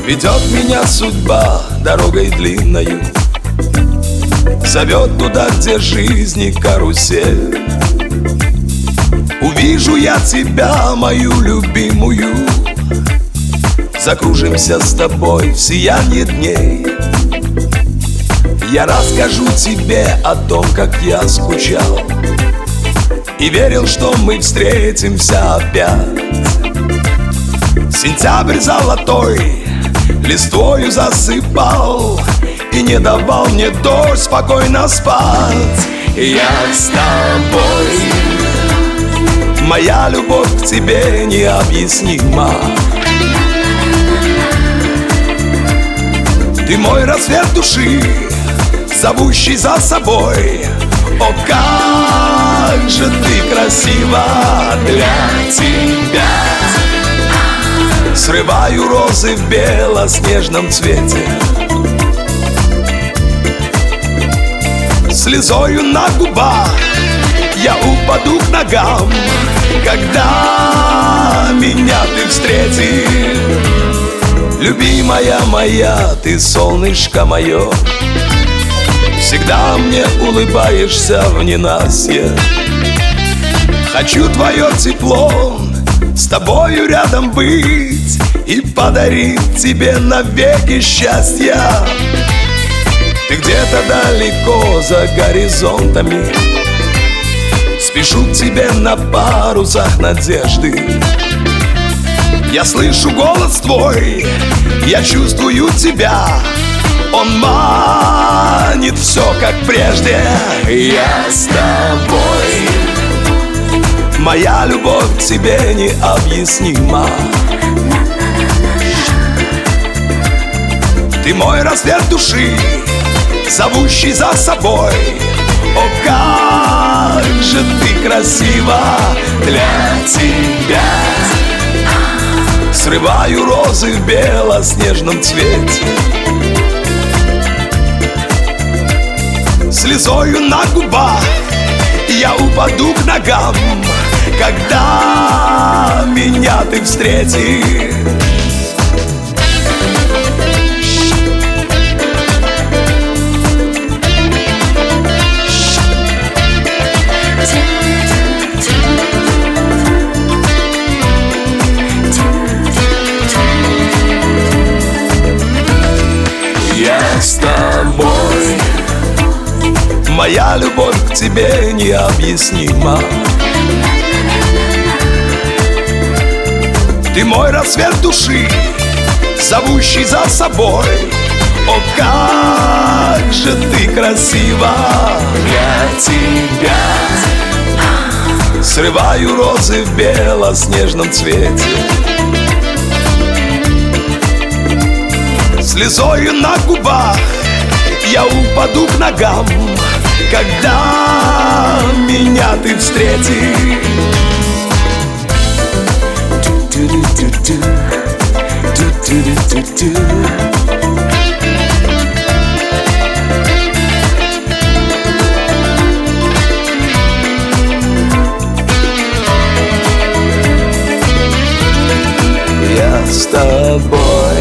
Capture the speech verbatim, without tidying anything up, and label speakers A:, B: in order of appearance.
A: Ведет меня судьба дорогой длинною, зовет туда, где жизни карусель. Увижу я тебя, мою любимую, закружимся с тобой в сиянии дней. Я расскажу тебе о том, как я скучал и верил, что мы встретимся опять. Сентябрь золотой листвою засыпал и не давал мне дождь спокойно спать. Я с тобой, моя любовь к тебе необъяснима. Ты мой рассвет души, зовущий за собой. О, как же ты красива для тебя! Срываю розы в белоснежном цвете, слезою на губах я упаду к ногам, когда меня ты встретишь. Любимая моя, ты солнышко мое, всегда мне улыбаешься в ненастье. Хочу твое тепло, с тобою рядом быть и подарить тебе навеки счастья. Ты где-то далеко за горизонтами, спешу к тебе на парусах надежды. Я слышу голос твой, я чувствую тебя, он манит все как прежде. Я с тобой, моя любовь к тебе необъяснима. Ты мой рассвет души, зовущий за собой. О, как же ты красива для тебя! Срываю розы в белоснежном цвете, слезою на губах я упаду к ногам, когда меня ты встретишь. Я с тобой, моя любовь к тебе необъяснима. Ты мой рассвет души, зовущий за собой. О, как же ты красива для тебя! Срываю розы в белоснежном цвете, слезою на губах я упаду к ногам, когда меня ты встретишь. Я с тобой.